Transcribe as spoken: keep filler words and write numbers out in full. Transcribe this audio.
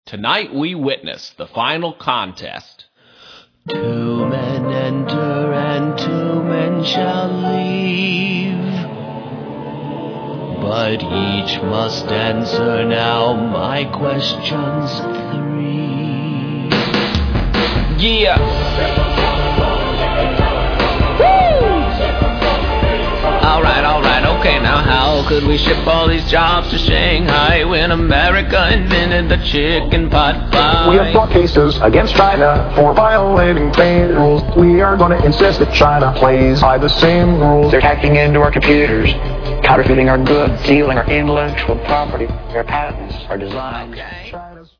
Tonight we witness the final contest. Two men enter and two men shall leave, but each must answer now my questions three. Yeah! Alright, alright, okay, now how could we ship all these jobs to Shanghai when America invented the chicken pot pie? We have brought cases against China for violating trade rules. We are going to insist that China plays by the same rules. They're hacking into our computers, counterfeiting our goods, stealing our intellectual property, our patents, our designs. Okay.